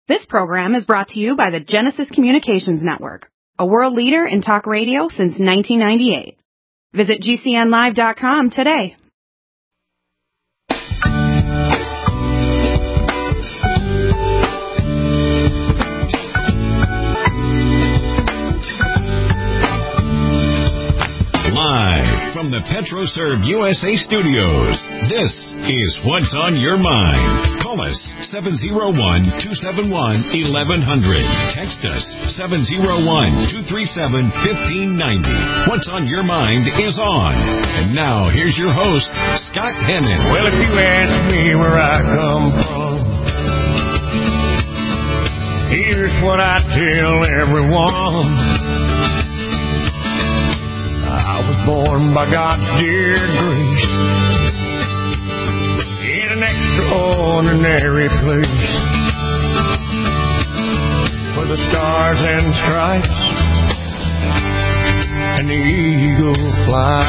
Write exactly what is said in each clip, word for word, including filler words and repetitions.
This program is brought to you by the Genesis Communications Network, a world leader in talk radio since nineteen ninety-eight. Visit G C N live dot com today. Live from the PetroServe U S A studios, this is What's on Your Mind. Call us seven oh one, two seven one, eleven hundred. Text us seven oh one, two three seven, one five nine oh. What's on Your Mind is on. And now, here's your host, Scott Hennon. Well, if you ask me where I come from, here's what I tell everyone. I was born by God's dear grace in an extraordinary place where the stars and stripes and the eagle fly.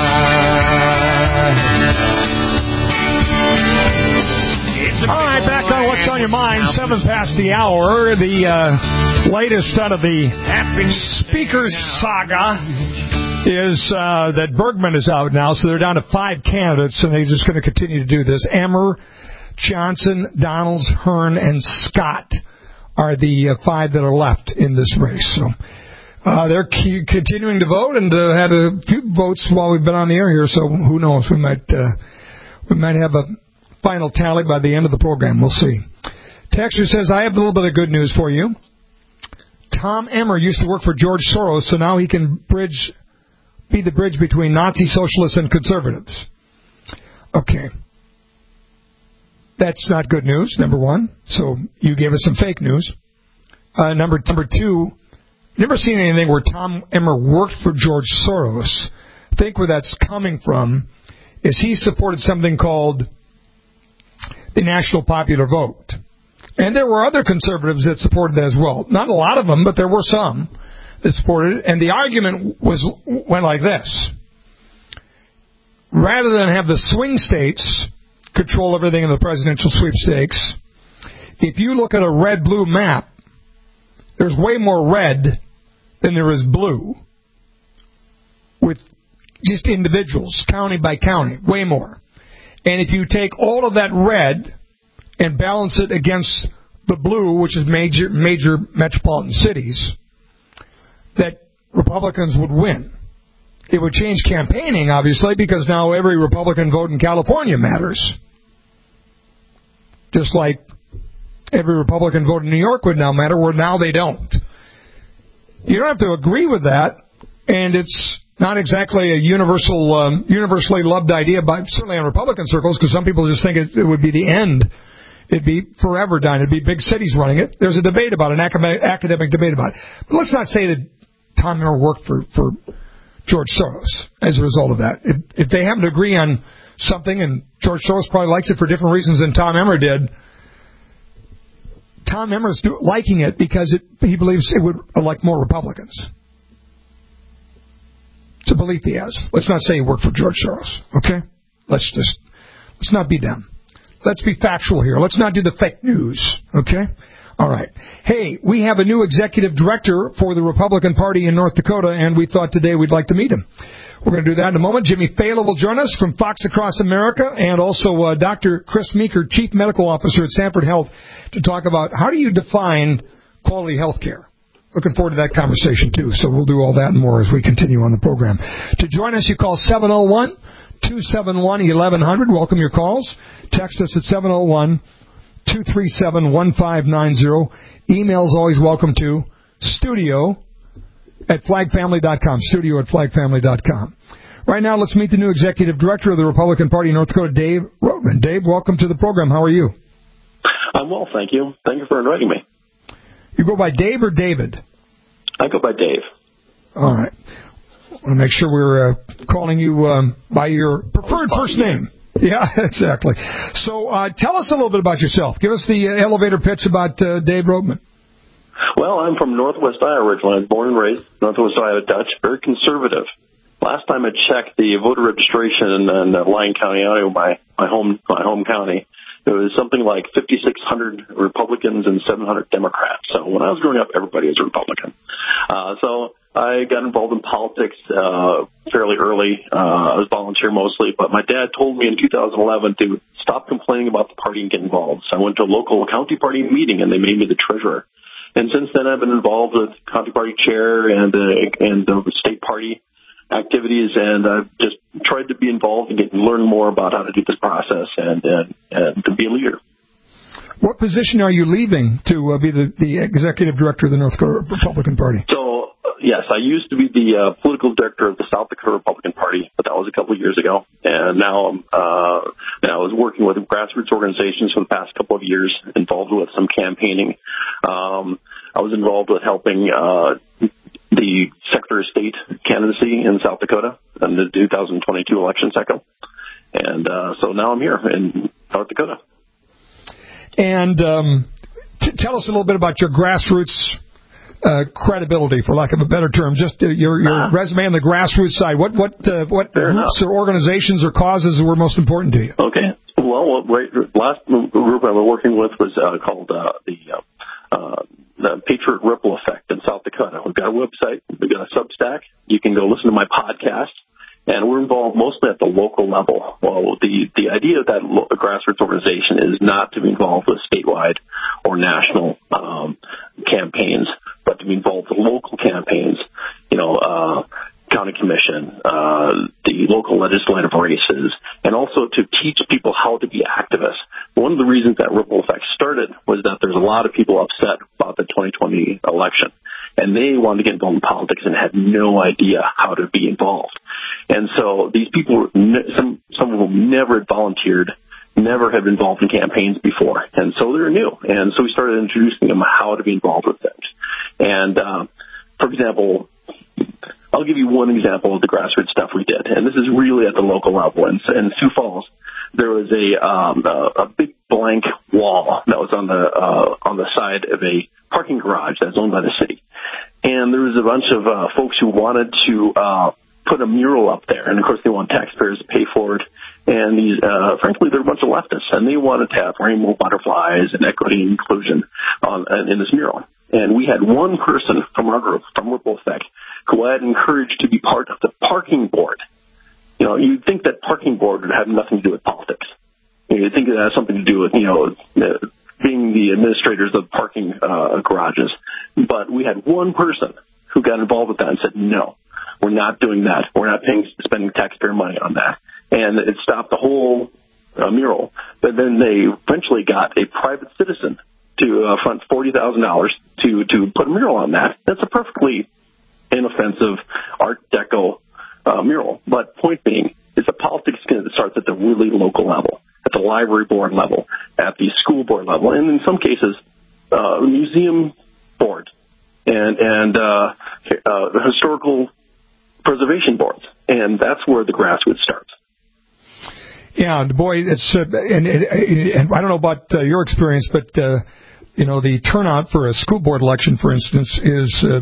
All right, back on What's on Your Mind, seven past the hour. The uh, latest out of the Speaker saga is uh, that Bergman is out now, so they're down to five candidates, and they're just going to continue to do this. Emmer, Johnson, Donalds, Hearn, and Scott are the uh, five that are left in this race. So uh, they're c- continuing to vote, and uh, had a few votes while we've been on the air here, so who knows? We might uh, we might have a final tally by the end of the program. We'll see. Texter says, I have a little bit of good news for you. Tom Emmer used to work for George Soros, so now he can bridge... be the bridge between Nazi socialists and conservatives. Okay. That's not good news, number one. So you gave us some fake news. Uh, number, number two, never seen anything where Tom Emmer worked for George Soros. I think where that's coming from is he supported something called the National Popular Vote. And there were other conservatives that supported that as well. Not a lot of them, but there were some that supported it, and the argument was went like this. Rather than have the swing states control everything in the presidential sweepstakes, if you look at a red-blue map, there's way more red than there is blue, with just individuals, county by county, way more. And if you take all of that red and balance it against the blue, which is major major metropolitan cities, that Republicans would win. It would change campaigning, obviously, because now every Republican vote in California matters. Just like every Republican vote in New York would now matter, where now they don't. You don't have to agree with that, and it's not exactly a universal, um, universally loved idea, by certainly in Republican circles, because some people just think it, it would be the end. It'd be forever done. It'd be big cities running it. There's a debate about it, an academic, academic debate about it. But let's not say that Tom Emmer worked for, for George Soros as a result of that. If, if they happen to agree on something, and George Soros probably likes it for different reasons than Tom Emmer did, Tom Emmer's do, liking it because it, he believes it would elect more Republicans. It's a belief he has. Let's not say he worked for George Soros, okay? Let's just, let's not be dumb. Let's be factual here. Let's not do the fake news, okay? All right. Hey, we have a new executive director for the Republican Party in North Dakota, and we thought today we'd like to meet him. We're going to do that in a moment. Jimmy Fallon will join us from Fox Across America, and also uh, Doctor Chris Meeker, Chief Medical Officer at Sanford Health, to talk about how do you define quality health care. Looking forward to that conversation, too. So we'll do all that and more as we continue on the program. To join us, you call seven oh one, two seven one, eleven hundred. Welcome your calls. Text us at seven oh one, two three seven, one five nine oh. Email's always welcome to studio at flag family dot com. Studio at flag family dot com. Right now, let's meet the new executive director of the Republican Party in North Dakota, Dave Roatman. Dave, welcome to the program. How are you? I'm well, thank you. Thank you for inviting me. You go by Dave or David? I go by Dave. All right. I want to make sure we're uh, calling you um, by your preferred first name. Yeah, exactly. So uh, tell us a little bit about yourself. Give us the uh, elevator pitch about uh, Dave Roatman. Well, I'm from Northwest Iowa originally. I was born and raised Northwest Iowa Dutch, very conservative. Last time I checked the voter registration in, in Lyon County, Iowa, my, my home my home county, It was something like fifty-six hundred Republicans and seven hundred Democrats. So when I was growing up, everybody was a Republican. Uh, so I got involved in politics uh, fairly early. Uh, I was volunteer mostly, but my dad told me in two thousand eleven to stop complaining about the party and get involved. So I went to a local county party meeting, and they made me the treasurer. And since then, I've been involved with county party chair and uh, and the state party activities, and I've just tried to be involved and get learn more about how to do this process and and, and to be a leader. What position are you leaving to uh, be the, the executive director of the North Dakota Republican Party? So, uh, yes, I used to be the uh, political director of the South Dakota Republican Party, but that was a couple of years ago. And now, uh, now I was working with grassroots organizations for the past couple of years, involved with some campaigning. Um, I was involved with helping uh, the Secretary of State candidacy in South Dakota in the two thousand twenty-two election cycle. And uh, so now I'm here in North Dakota. And um, t- tell us a little bit about your grassroots uh, credibility, for lack of a better term, just uh, your, your ah. resume on the grassroots side. What what uh, what Fair groups enough. or organizations or causes were most important to you? Okay. Well, right, last group I was working with was uh, called uh, the uh, uh, the Patriot Ripple Effect in South Dakota. We've got a website. We've got a Substack. You can go listen to my podcast. And we're involved mostly at the local level. Well, the, the idea of that lo- grassroots organization is not to be involved with statewide or national um, campaigns, but to be involved with local campaigns, you know, uh, county commission, uh, the local legislative races, and also to teach people how to be activists. One of the reasons that Ripple Effect started was that there's a lot of people upset about the twenty twenty election, and they wanted to get involved in politics and had no idea how to be involved. And so these people, some some of them never had volunteered, never had been involved in campaigns before, and so they're new. And so we started introducing them how to be involved with things. And, uh, for example, I'll give you one example of the grassroots stuff we did, and this is really at the local level. In, in Sioux Falls, there was a, um, a, a big blank wall that was on the uh, on the side of a parking garage that's owned by the city. And there was a bunch of uh, folks who wanted to uh, put a mural up there, and of course they want taxpayers to pay for it. And these, uh, frankly, they're a bunch of leftists, and they wanted to have rainbow butterflies and equity and inclusion on, in this mural. And we had one person from our group, from Ripple Effect, who I had encouraged to be part of the parking board. You know, you'd think that parking board would have nothing to do with politics. You'd think it has something to do with, you know, uh, being the administrators of parking uh, garages. But we had one person who got involved with that and said, no, we're not doing that. We're not paying, spending taxpayer money on that. And it stopped the whole uh, mural. But then they eventually got a private citizen to uh, front forty thousand dollars to, to put a mural on that. That's a perfectly inoffensive Art Deco uh, mural. But point being, is that politics starts at the really local level, at the library board level, at the school board level, and in some cases, uh, museum board and, and uh, uh, historical preservation boards. And that's where the grassroots starts. Yeah, boy, it's uh, and, and, and I don't know about uh, your experience, but uh, you know, the turnout for a school board election, for instance, is uh,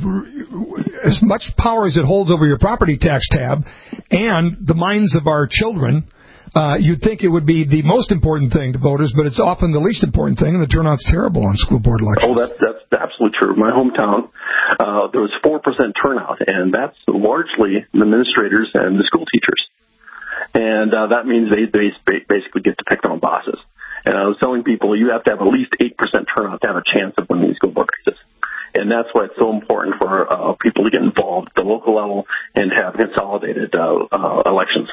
as much power as it holds over your property tax tab and the minds of our children. Uh, you'd think it would be the most important thing to voters, but it's often the least important thing, and the turnout's terrible on school board elections. Oh, that's, that's absolutely true. My hometown, uh, there was four percent turnout, and that's largely the administrators and the school teachers. And uh, that means they, they basically get to pick their own bosses. And I was telling people you have to have at least eight percent turnout to have a chance of winning these school board races. And that's why it's so important for uh, people to get involved at the local level and have consolidated uh, uh, elections.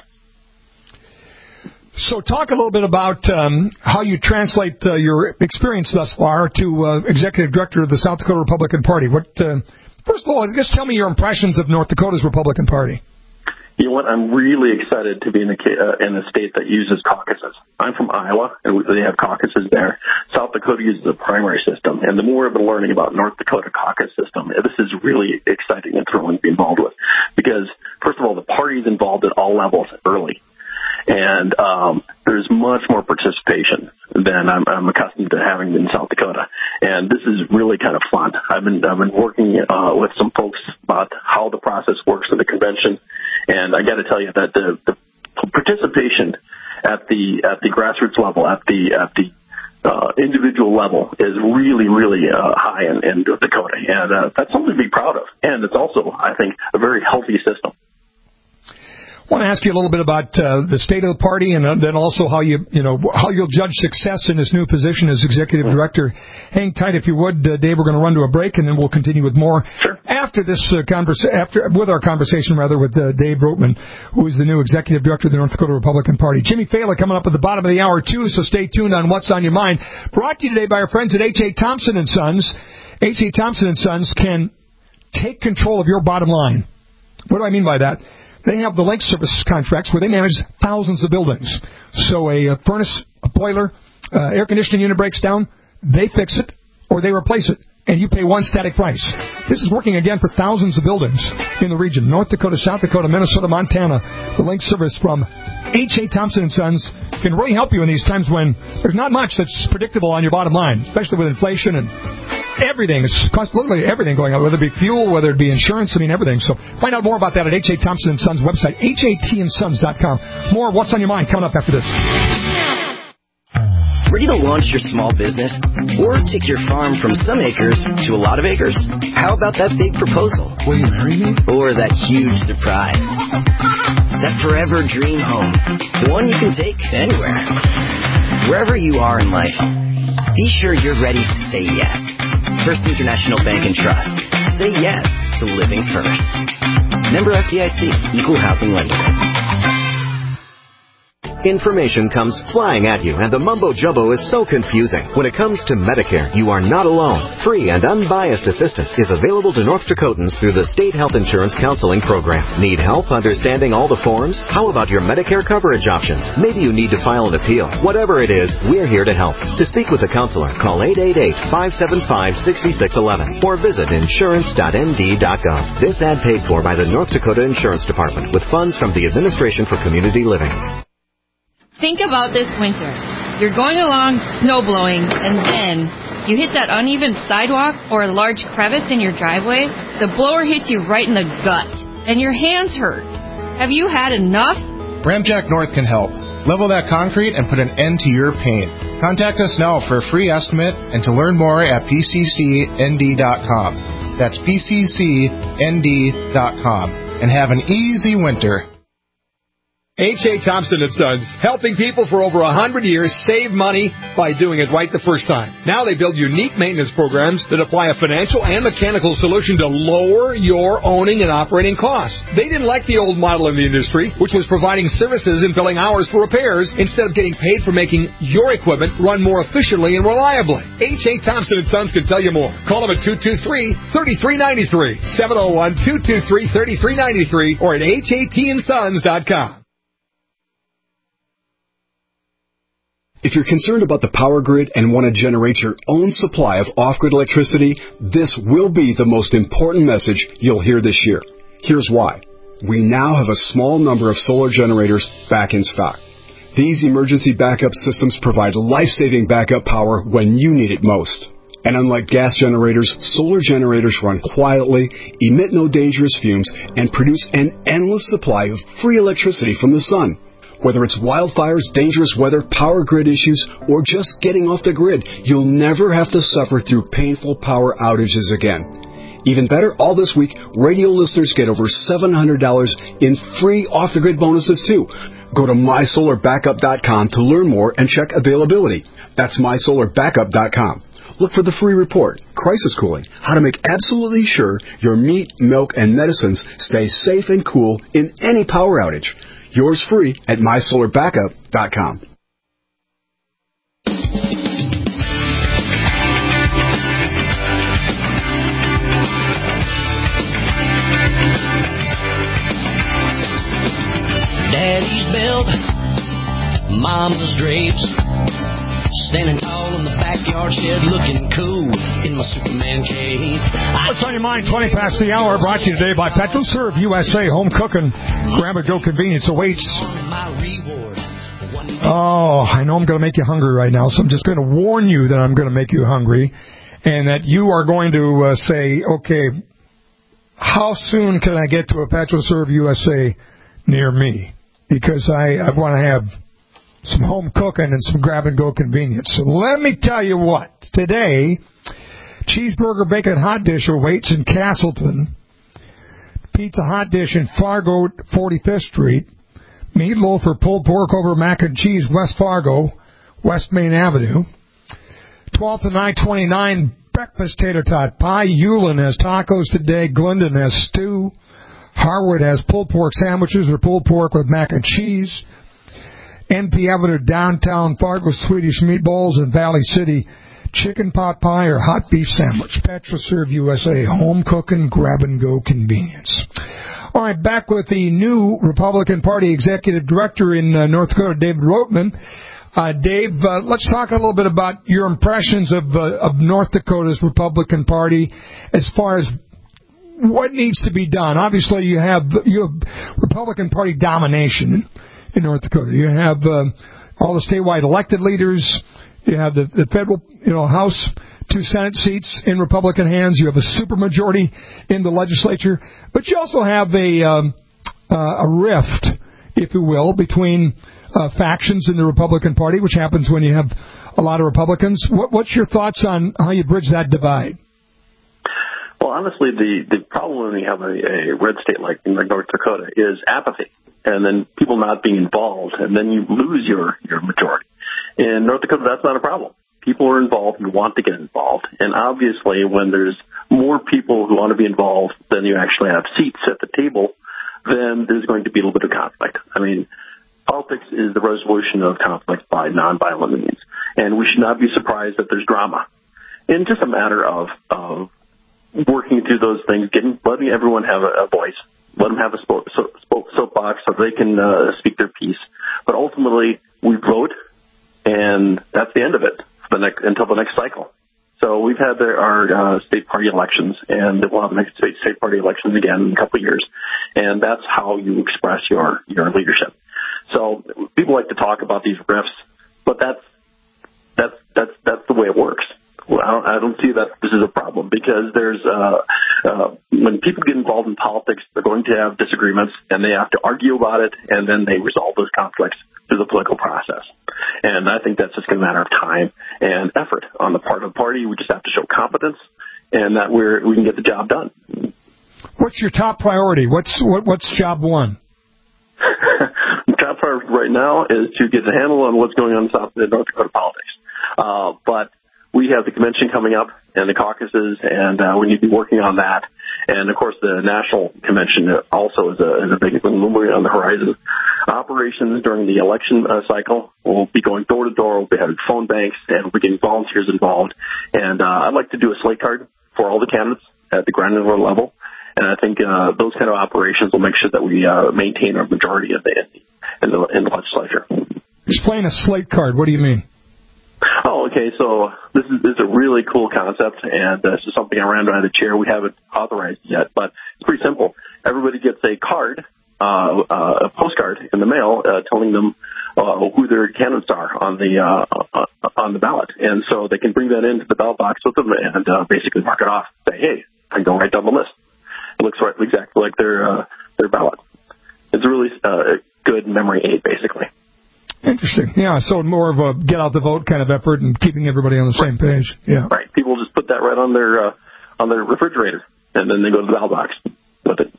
So talk a little bit about um, how you translate uh, your experience thus far to uh, executive director of the South Dakota Republican Party. What, uh, first of all, just tell me your impressions of North Dakota's Republican Party. You know what? I'm really excited to be in a, uh, in a state that uses caucuses. I'm from Iowa, and they have caucuses there. South Dakota uses a primary system, and the more I've been learning about North Dakota caucus system, this is really exciting and thrilling to be involved with. Because, first of all, the party's involved at all levels early. And um, there's much more participation than I'm, I'm accustomed to having in South Dakota. And this is really kind of fun. I've been I've been working uh, with some folks about how the process works in the convention, and I got to tell you that the, the participation at the at the grassroots level, at the at the uh, individual level is really, really uh, high in, in North Dakota. And uh, that's something to be proud of. And it's also, I think, a very healthy system. I want to ask you a little bit about uh, the state of the party, and uh, then also how you, you know, how you'll judge success in this new position as executive director. Hang tight, if you would, uh, Dave. We're going to run to a break, and then we'll continue with more sure. after this uh, conversation. After with our conversation, rather, with uh, Dave Roatman, who is the new executive director of the North Dakota Republican Party. Jimmy Fela coming up at the bottom of the hour too. So stay tuned on What's on Your Mind. Brought to you today by our friends at H A Thompson and Sons. H A Thompson and Sons can take control of your bottom line. What do I mean by that? They have the link service contracts where they manage thousands of buildings. So a, a furnace, a boiler, uh, air conditioning unit breaks down, they fix it or they replace it, and you pay one static price. This is working again for thousands of buildings in the region: North Dakota, South Dakota, Minnesota, Montana. The link service from H A Thompson and Sons can really help you in these times when there's not much that's predictable on your bottom line, especially with inflation and everything. It's cost literally everything going on, whether it be fuel, whether it be insurance, I mean everything. So find out more about that at H A Thompson and Sons website, H A T and sons dot com. More of What's on Your Mind coming up after this. Ready to launch your small business? Or take your farm from some acres to a lot of acres? How about that big proposal? Will you marry me? Or that huge surprise? That forever dream home. The one you can take anywhere. Wherever you are in life, be sure you're ready to say yes. First International Bank and Trust. Say yes to living first. Member F D I C, Equal Housing Lender. Information comes flying at you, and the mumbo-jumbo is so confusing. When it comes to Medicare, you are not alone. Free and unbiased assistance is available to North Dakotans through the State Health Insurance Counseling Program. Need help understanding all the forms? How about your Medicare coverage options? Maybe you need to file an appeal. Whatever it is, we're here to help. To speak with a counselor, call eight eight eight, five seven five, six six one one or visit insurance dot n d dot gov. This ad paid for by the North Dakota Insurance Department with funds from the Administration for Community Living. Think about this winter. You're going along snow-blowing, and then you hit that uneven sidewalk or a large crevice in your driveway. The blower hits you right in the gut, and your hands hurt. Have you had enough? Ramjack North can help. Level that concrete and put an end to your pain. Contact us now for a free estimate and to learn more at p c c n d dot com. That's p c c n d dot com. And have an easy winter. H A Thompson and Sons, helping people for over one hundred years save money by doing it right the first time. Now they build unique maintenance programs that apply a financial and mechanical solution to lower your owning and operating costs. They didn't like the old model in the industry, which was providing services and billing hours for repairs instead of getting paid for making your equipment run more efficiently and reliably. H A Thompson and Sons can tell you more. Call them at two two three, three three nine three, seven oh one, two two three, three three nine three or at H A T and sons dot com. If you're concerned about the power grid and want to generate your own supply of off-grid electricity, this will be the most important message you'll hear this year. Here's why. We now have a small number of solar generators back in stock. These emergency backup systems provide life-saving backup power when you need it most. And unlike gas generators, solar generators run quietly, emit no dangerous fumes, and produce an endless supply of free electricity from the sun. Whether it's wildfires, dangerous weather, power grid issues, or just getting off the grid, you'll never have to suffer through painful power outages again. Even better, all this week, radio listeners get over seven hundred dollars in free off-the-grid bonuses, too. Go to my solar backup dot com to learn more and check availability. That's my solar backup dot com. Look for the free report, Crisis Cooling, how to make absolutely sure your meat, milk, and medicines stay safe and cool in any power outage. Yours free at my solar backup dot com. Daddy's belt, Mama's drapes, standing tall in the backyard shed, looking cool in my Superman cape. What's on your mind? twenty past the hour, brought to you today by PetroServe U S A. Home cooking, grab-and-go convenience awaits. Oh, I know I'm going to make you hungry right now, so I'm just going to warn you that I'm going to make you hungry, and that you are going to uh, say, okay, how soon can I get to a PetroServe U S A near me? Because I, I want to have some home cooking and some grab-and-go convenience. So let me tell you what. Today, cheeseburger bacon hot dish awaits in Castleton, pizza hot dish in Fargo, forty-fifth Street, meatloaf or pulled pork over mac and cheese, West Fargo, West Main Avenue, twelfth and I twenty-nine, breakfast tater tot pie, Hewlin has tacos today, Glendon has stew, Harwood has pulled pork sandwiches or pulled pork with mac and cheese, N P Avenue downtown Fargo Swedish meatballs, and Valley City chicken pot pie or hot beef sandwich. PetroServe U S A, home cooking, grab-and-go convenience. All right, back with the new Republican Party Executive Director in uh, North Dakota, David Roatman. Uh, Dave, uh, let's talk a little bit about your impressions of, uh, of North Dakota's Republican Party as far as what needs to be done. Obviously, you have, you have Republican Party domination in North Dakota. You have um, all the statewide elected leaders. You have the, the federal, you know, House, two Senate seats in Republican hands. You have a supermajority in the legislature. But you also have a um, uh, a rift, if you will, between uh, factions in the Republican Party, which happens when you have a lot of Republicans. What, what's your thoughts on how you bridge that divide? Well, honestly, the, the problem when you have a, a red state like in North Dakota is apathy, and then people not being involved, and then you lose your, your majority. In North Dakota, that's not a problem. People are involved and want to get involved, and obviously when there's more people who want to be involved than you actually have seats at the table, then there's going to be a little bit of conflict. I mean, politics is the resolution of conflict by nonviolent means, and we should not be surprised that there's drama. And just a matter of, of working through those things, getting, letting everyone have a, a voice, let them have a spo- so, so, soapbox so they can uh, speak their piece. But ultimately, we vote, and that's the end of it for the next, until the next cycle. So we've had there, our uh, state party elections, and we'll have the next state, state party elections again in a couple of years. And that's how you express your, your leadership. So people like to talk about these rifts, but that's that's that's that's the way it works. Well, I don't, I don't see that this is a problem because there's uh, uh, when people get involved in politics, they're going to have disagreements, and they have to argue about it, and then they resolve those conflicts through the political process. And I think that's just a matter of time and effort on the part of the party. We just have to show competence, and that we're we can get the job done. What's your top priority? What's what, what's job one? The top priority right now is to get a handle on what's going on in South in North Dakota politics. Uh, but we have the convention coming up and the caucuses, and uh, we need to be working on that. And, of course, the national convention also is a, is a big thing looming on the horizon. Operations during the election uh, cycle will be going door to door. We'll be having phone banks, and we'll be getting volunteers involved. And uh, I'd like to do a slate card for all the candidates at the granular level. And I think uh, those kind of operations will make sure that we uh, maintain our majority of the, in, the, in the legislature. Explain a slate card. What do you mean? Oh, okay. So this is, this is a really cool concept, and uh, this is something I ran by the chair. We haven't authorized yet, but it's pretty simple. Everybody gets a card, uh, uh, a postcard in the mail, uh, telling them uh, who their candidates are on the uh, uh, on the ballot, and so they can bring that into the ballot box with them and uh, basically mark it off. Say, hey, I can go right down the list. It looks right, exactly like their uh, their ballot. It's a really uh, good memory aid, basically. Interesting. Yeah, so more of a get out the vote kind of effort and keeping everybody on the right. same page. Yeah. Right. People just put that right on their uh, on their refrigerator, and then they go to the ballot box with it.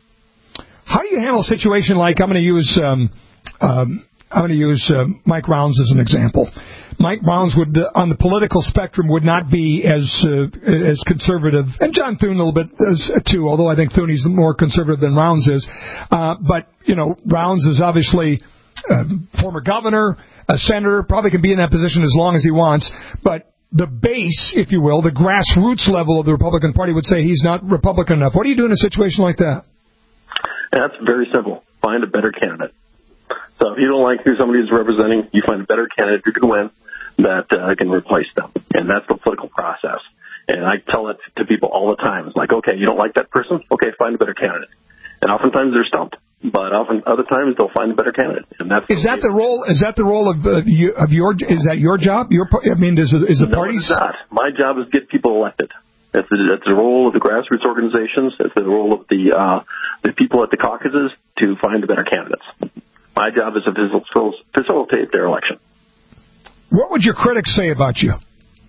How do you handle a situation like I'm going to use um, um, I'm going to use uh, Mike Rounds as an example. Mike Rounds would, uh, on the political spectrum, would not be as uh, as conservative, and John Thune a little bit as, too. Although I think Thune's more conservative than Rounds is, uh, but you know, Rounds is obviously. Uh, former governor, a senator, probably can be in that position as long as he wants, but the base, if you will, the grassroots level of the Republican Party would say he's not Republican enough. What do you do in a situation like that? That's very simple. Find a better candidate. So if you don't like who somebody is representing, you find a better candidate who can win that uh, can replace them. And that's the political process. And I tell it to people all the time. It's like, okay, you don't like that person? Okay, find a better candidate. And oftentimes they're stumped. But often, other times they'll find a better candidate, and that's is that the role? Is that the role of uh, you, of your? Is that your job? Your, I mean, is it, is the no, party's? It's not. My job is to get people elected. It's the, it's the role of the grassroots organizations. It's the role of the uh, the people at the caucuses to find the better candidates. My job is to facilitate their election. What would your critics say about you?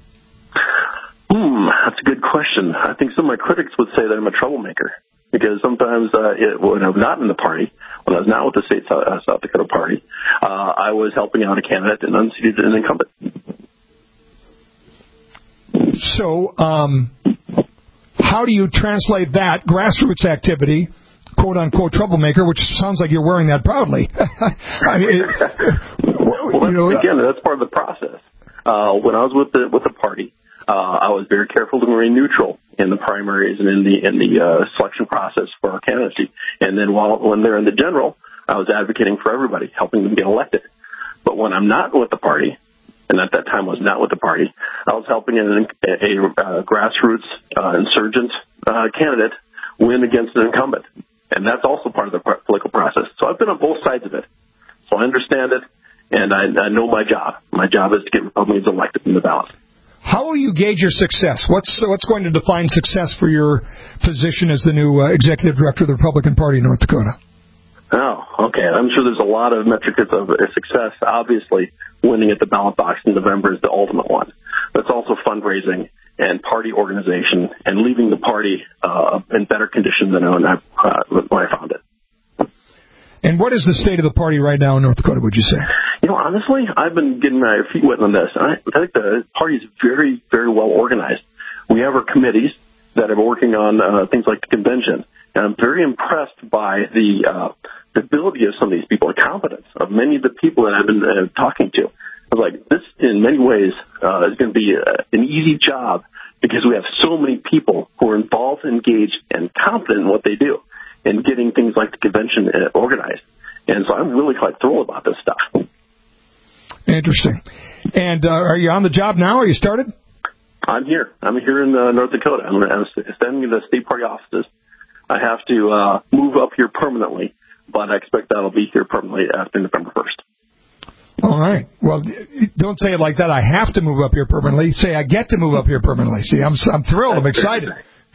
Hmm, that's a good question. I think some of my critics would say that I'm a troublemaker because sometimes uh, it, when I'm not in the party, when I was not with the state uh, South Dakota party, uh, I was helping out a candidate and unseated an incumbent. So, um, how do you translate that grassroots activity, quote-unquote troublemaker, which sounds like you're wearing that proudly? I mean, it, well, you know, again, that's part of the process. Uh, when I was with the with the party, uh, I was very careful to remain neutral in the primaries and in the in the uh, selection process for our candidacy. And then while when they're in the general, I was advocating for everybody, helping them get elected. But when I'm not with the party, and at that time was not with the party, I was helping an, a, a uh, grassroots uh, insurgent uh, candidate win against an incumbent. And that's also part of the political process. So I've been on both sides of it. So I understand it, and I, I know my job. My job is to get Republicans elected in the ballot. How will you gauge your success? What's what's going to define success for your position as the new uh, executive director of the Republican Party in North Dakota? Oh, okay. I'm sure there's a lot of metrics of success. Obviously, winning at the ballot box in November is the ultimate one. But it's also fundraising and party organization and leaving the party uh, in better condition than when I, uh, when I found it. And what is the state of the party right now in North Dakota, would you say? You know, honestly, I've been getting my feet wet on this. I, I think the party is very, very well organized. We have our committees that are working on uh, things like the convention. And I'm very impressed by the, uh, the ability of some of these people, the competence of many of the people that I've been uh, talking to. I was like, this, in many ways, uh, is going to be a, an easy job because we have so many people who are involved, engaged, and competent in what they do and getting things like the convention uh, organized. And so I'm really quite thrilled about this stuff. Interesting. And uh, are you on the job now? Are you started? I'm here. I'm here in uh, North Dakota. I'm, I'm standing in the state party offices. I have to uh, move up here permanently, but I expect that'll be here permanently after November first. All right. Well, don't say it like that. I have to move up here permanently. Say I get to move up here permanently. See, I'm I'm thrilled. I'm excited.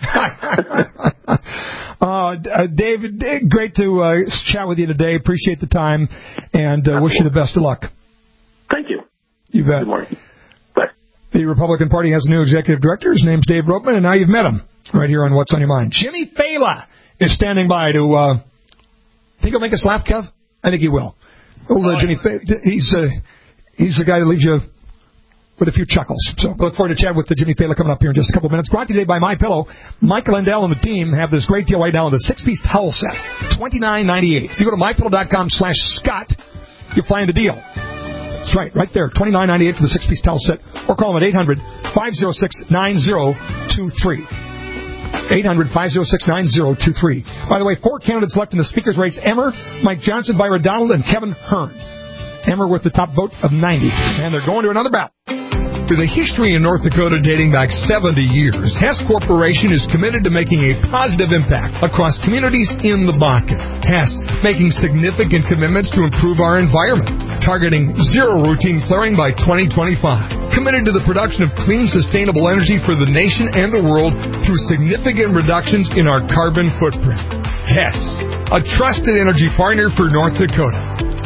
uh, David, great to uh, chat with you today. Appreciate the time, and uh, wish you the best of luck. Thank you. You bet. Good morning. Bye. The Republican Party has a new executive director. His name's Dave Ropeman, and now you've met him right here on What's on Your Mind. Jimmy Fela is standing by to. Uh, think he'll make us laugh, Kev? I think he will. Old uh, Jimmy Fela, he's uh, he's the guy that leaves you with a few chuckles. So look forward to chat with the Jimmy Fela coming up here in just a couple of minutes. Brought to you today by MyPillow. Michael Lindell and the team have this great deal right now on the six-piece towel set, twenty-nine ninety-eight. If you go to my pillow dot com slash Scott, you'll find the deal. That's right, right there, twenty-nine ninety-eight for the six-piece towel set, or call them at eight hundred, five oh six, nine oh two three. eight hundred, five oh six, nine oh two three. By the way, four candidates left in the speaker's race: Emmer, Mike Johnson, Byron Donald, and Kevin Hearn. Emmer with the top vote of ninety, and they're going to another ballot. With a history in North Dakota dating back seventy years, Hess Corporation is committed to making a positive impact across communities in the Bakken. Hess making significant commitments to improve our environment, targeting zero routine flaring by twenty twenty-five. Committed to the production of clean, sustainable energy for the nation and the world through significant reductions in our carbon footprint. Hess, a trusted energy partner for North Dakota.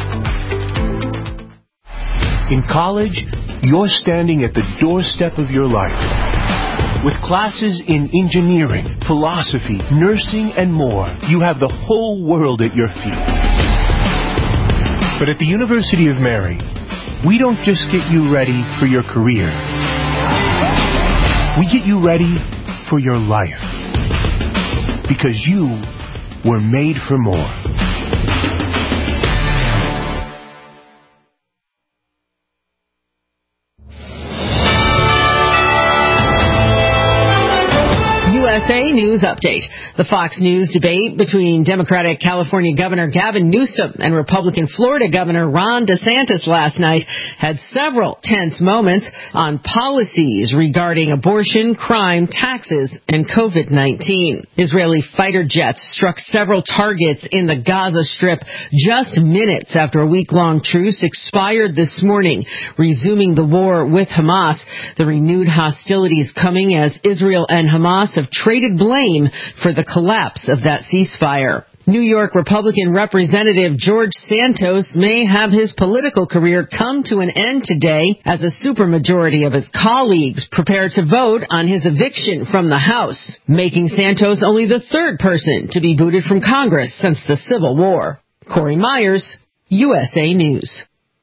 In college, you're standing at the doorstep of your life. With classes in engineering, philosophy, nursing, and more, you have the whole world at your feet. But at the University of Mary, we don't just get you ready for your career. We get you ready for your life. Because you were made for more. U S A News Update. The Fox News debate between Democratic California Governor Gavin Newsom and Republican Florida Governor Ron DeSantis last night had several tense moments on policies regarding abortion, crime, taxes, and COVID nineteen. Israeli fighter jets struck several targets in the Gaza Strip just minutes after a week-long truce expired this morning, resuming the war with Hamas. The renewed hostilities coming as Israel and Hamas have traded blame for the collapse of that ceasefire. New York Republican Representative George Santos may have his political career come to an end today as a supermajority of his colleagues prepare to vote on his eviction from the House, making Santos only the third person to be booted from Congress since the Civil War. Corey Myers, U S A News.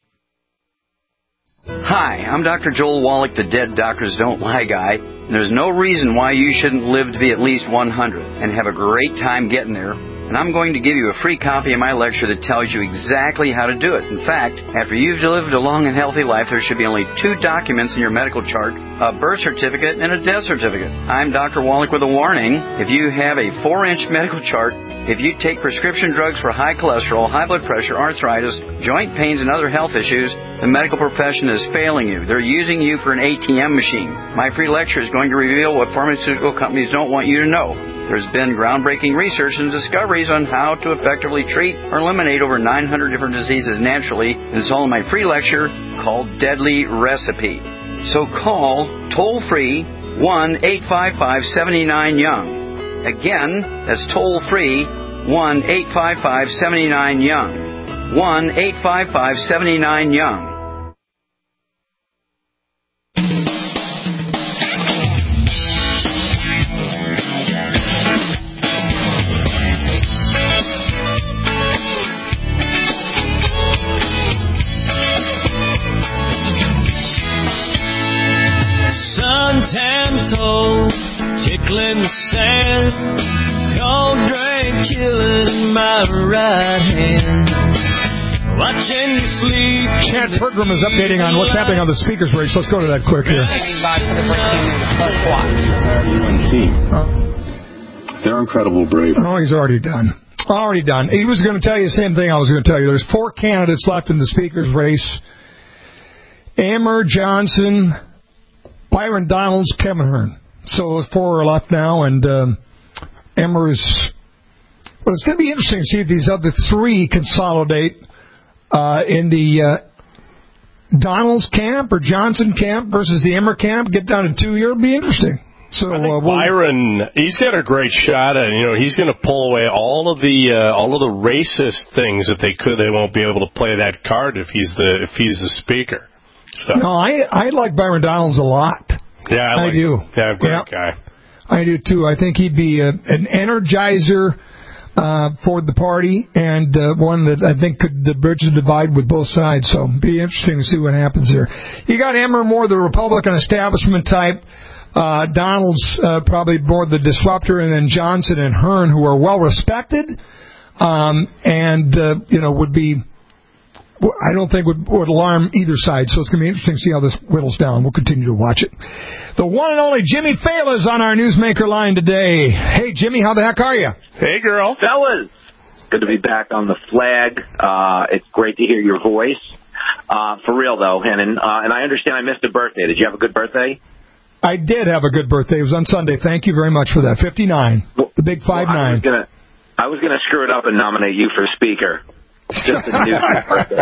Hi, I'm Doctor Joel Wallach, the Dead Doctors Don't Lie guy. There's no reason why you shouldn't live to be at least one hundred and have a great time getting there. And I'm going to give you a free copy of my lecture that tells you exactly how to do it. In fact, after you've lived a long and healthy life, there should be only two documents in your medical chart, a birth certificate and a death certificate. I'm Doctor Wallach with a warning. If you have a four-inch medical chart, if you take prescription drugs for high cholesterol, high blood pressure, arthritis, joint pains, and other health issues, the medical profession is failing you. They're using you for an A T M machine. My free lecture is going to reveal what pharmaceutical companies don't want you to know. There's been groundbreaking research and discoveries on how to effectively treat or eliminate over nine hundred different diseases naturally, and it's all in my free lecture called Deadly Recipe. So call toll-free one eight five five, seven nine, young. Again, that's toll-free one eight five five, seven nine, young. one eight five five, seven nine, young. Suntan toes, tickling the sand, cold drink chilling in my right hand. Watching you sleep. Chad Pergram is updating on what's happening on the speakers race. Let's go to that quick here. They're incredible brave. Oh, he's already done. Already done. He was going to tell you the same thing I was going to tell you. There's four candidates left in the speakers race. Emmer, Johnson, Byron Donalds, Kevin Hern. So those four are left now, and um, Emmer is... Well, it's going to be interesting to see if these other three consolidate uh, in the uh, Donalds camp or Johnson camp versus the Emmer camp. Get down to two. It'll be interesting. So I think uh, we'll, Byron, he's got a great shot at. You know, he's going to pull away all of the uh, all of the racist things that they could. They won't be able to play that card if he's the if he's the speaker. So. No, I I like Byron Donalds a lot. Yeah, I, I like do. Him. Yeah, great yeah. guy. I do too. I think he'd be a, an energizer uh, for the party, and uh, one that I think could bridge the divide with both sides. So it'd be interesting to see what happens there. You got Emmer, more the Republican establishment type. Uh, Donald's uh, probably more the disruptor, and then Johnson and Hern, who are well respected, um, and uh, you know would be. I don't think would, would alarm either side, so it's going to be interesting to see how this whittles down. We'll continue to watch it. The one and only Jimmy Fela is on our Newsmaker line today. Hey, Jimmy, how the heck are you? Hey, girl. Fellas, good to be back on the flag. Uh, it's great to hear your voice. Uh, for real, though, Hennon, uh, and I understand I missed a birthday. Did you have a good birthday? I did have a good birthday. It was on Sunday. Thank you very much for that. fifty-nine. Well, the big five well, nine. I was going to screw it up and nominate you for speaker. Just a new birthday.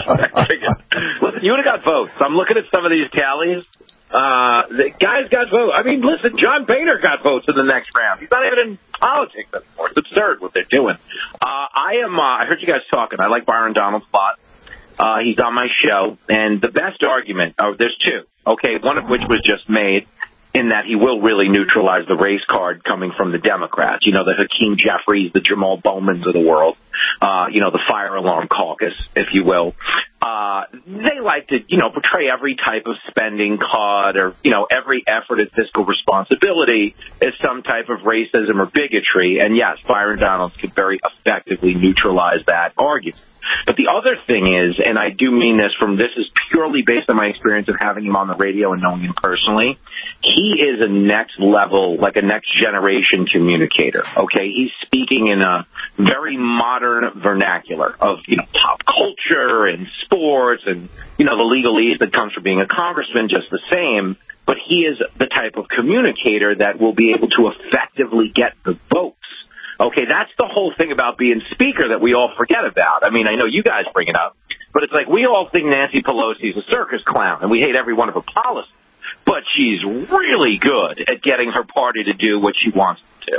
Listen, you would have got votes. I'm looking at some of these tallies. Uh, the guys got votes. I mean, listen, John Boehner got votes in the next round. He's not even in politics anymore. It's absurd what they're doing. Uh, I am. Uh, I heard you guys talking. I like Byron Donalds a lot. Uh, he's on my show, and the best argument. Oh, there's two. Okay, one of which was just made. In that he will really neutralize the race card coming from the Democrats. You know, the Hakeem Jeffries, the Jamal Bowmans of the world. Uh, you know, the fire alarm caucus, if you will. Uh, they like to, you know, portray every type of spending cut or, you know, every effort at fiscal responsibility as some type of racism or bigotry. And yes, Byron Donalds could very effectively neutralize that argument. But the other thing is, and I do mean this from, this is purely based on my experience of having him on the radio and knowing him personally, he is a next level, like a next generation communicator, okay? He's speaking in a very modern vernacular of, you know, pop culture and sports and, you know, the legalese that comes from being a congressman, just the same. But he is the type of communicator that will be able to effectively get the votes. Okay, that's the whole thing about being speaker that we all forget about. I mean, I know you guys bring it up, but it's like we all think Nancy Pelosi's a circus clown, and we hate every one of her policies. But she's really good at getting her party to do what she wants to.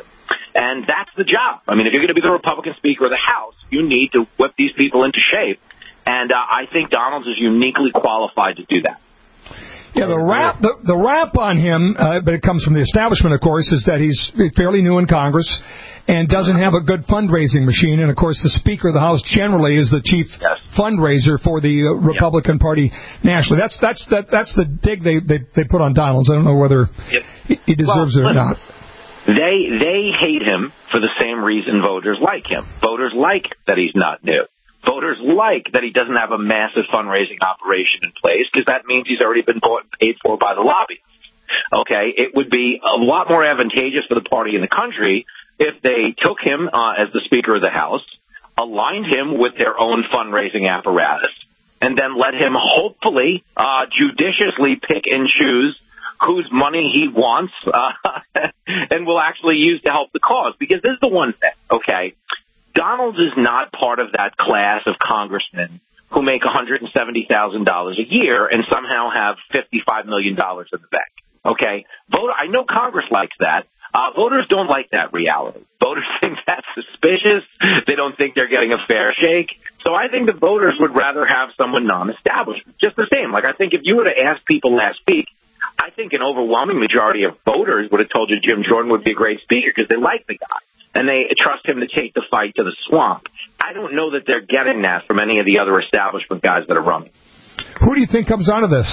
And that's the job. I mean, if you're going to be the Republican Speaker of the House, you need to whip these people into shape. And uh, I think Donalds is uniquely qualified to do that. Yeah, the rap the, the rap on him, uh, but it comes from the establishment, of course, is that he's fairly new in Congress and doesn't have a good fundraising machine. And, of course, the Speaker of the House generally is the chief yes. fundraiser for the uh, Republican yep. Party nationally. That's that's that, that's the dig they, they, they put on Donalds. I don't know whether yep. he, he deserves well, it or not. They they hate him for the same reason voters like him. Voters like that he's not new. Voters like that he doesn't have a massive fundraising operation in place because that means he's already been bought and paid for by the lobbyists. Okay, it would be a lot more advantageous for the party in the country if they took him uh, as the Speaker of the House, aligned him with their own fundraising apparatus, and then let him hopefully uh, judiciously pick and choose whose money he wants uh, and will actually use to help the cause. Because this is the one thing, okay? Donalds is not part of that class of congressmen who make one hundred seventy thousand dollars a year and somehow have fifty-five million dollars in the bank. Okay? Vote, I know Congress likes that. Uh, voters don't like that reality. Voters think that's suspicious. They don't think they're getting a fair shake. So I think the voters would rather have someone non-establishment. Just the same. Like, I think if you were to ask people last week, I think an overwhelming majority of voters would have told you Jim Jordan would be a great speaker because they like the guy. And they trust him to take the fight to the swamp. I don't know that they're getting that from any of the other establishment guys that are running. Who do you think comes out of this?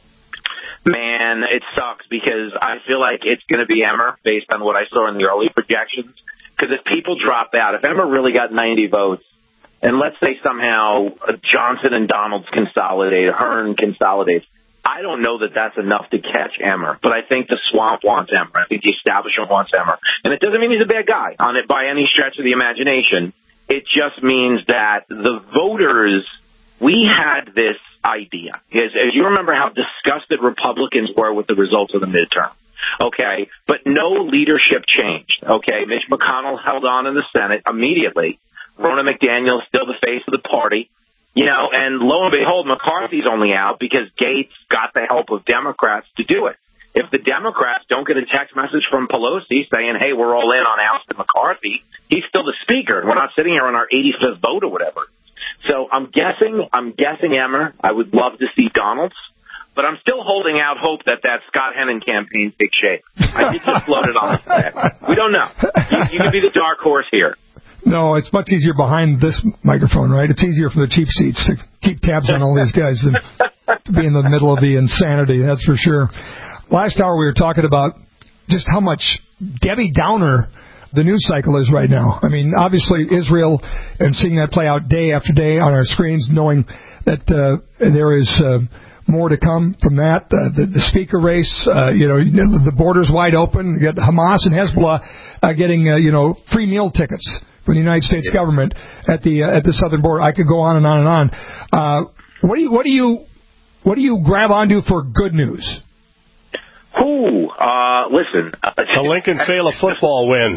Man, it sucks because I feel like it's going to be Emmer based on what I saw in the early projections. Because if people drop out, if Emmer really got ninety votes, and let's say somehow Johnson and Donalds consolidate, Hearn consolidates, I don't know that that's enough to catch Emmer, but I think the swamp wants Emmer. I think the establishment wants Emmer. And it doesn't mean he's a bad guy on it by any stretch of the imagination. It just means that the voters, we had this idea. As, as you remember how disgusted Republicans were with the results of the midterm. Okay, but no leadership changed. Okay, Mitch McConnell held on in the Senate immediately. Ronna McDaniel still the face of the party. You know, and lo and behold, McCarthy's only out because Gates got the help of Democrats to do it. If the Democrats don't get a text message from Pelosi saying, hey, we're all in on ousting McCarthy, he's still the speaker. We're not sitting here on our eighty-fifth vote or whatever. So I'm guessing, I'm guessing Emmer. I would love to see Donalds, but I'm still holding out hope that that Scott Hennon campaign takes shape. I did just float it on the flag. We don't know. You, you could be the dark horse here. No, it's much easier behind this microphone, right? It's easier for the cheap seats to keep tabs on all these guys than to be in the middle of the insanity, that's for sure. Last hour we were talking about just how much Debbie Downer the news cycle is right now. I mean, obviously Israel, and seeing that play out day after day on our screens, knowing that uh, there is uh, more to come from that. Uh, the, the speaker race, uh, you know, the border's wide open. You got Hamas and Hezbollah uh, getting, uh, you know, free meal tickets from the United States government at the uh, at the southern border. I could go on and on and on. Uh, what do you what do you what do you grab onto for good news? Ooh, uh, listen. The Lincoln Fela football win.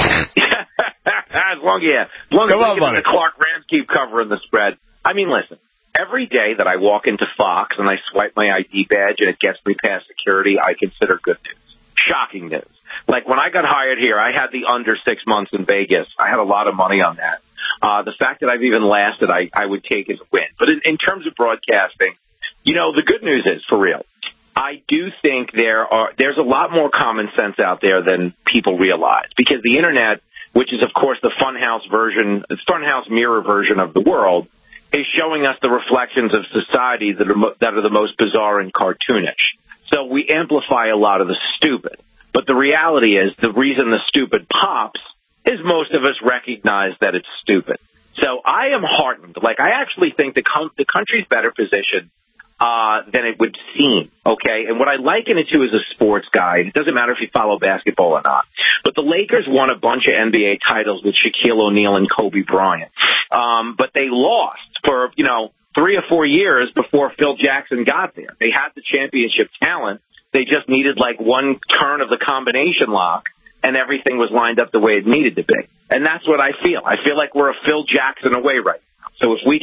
as long yeah, as long as on, the Clark Rams keep covering the spread. I mean, listen. Every day that I walk into Fox and I swipe my I D badge and it gets me past security, I consider good news. Shocking news. Like when I got hired here, I had the under six months in Vegas. I had a lot of money on that. Uh, the fact that I've even lasted, I, I would take as a win. But in, in terms of broadcasting, you know, the good news is, for real, I do think there are there's a lot more common sense out there than people realize, because the Internet, which is, of course, the funhouse version, the funhouse mirror version of the world, is showing us the reflections of society that are, mo- that are the most bizarre and cartoonish. So we amplify a lot of the stupid. But the reality is the reason the stupid pops is most of us recognize that it's stupid. So I am heartened. Like, I actually think the, com- the country's better positioned uh, than it would seem, okay? And what I liken it to is a sports guy. It doesn't matter if you follow basketball or not. But the Lakers won a bunch of N B A titles with Shaquille O'Neal and Kobe Bryant. Um, but they lost for, you know, three or four years before Phil Jackson got there. They had the championship talent. They just needed, like, one turn of the combination lock, and everything was lined up the way it needed to be. And that's what I feel. I feel like we're a Phil Jackson away right now. So if we can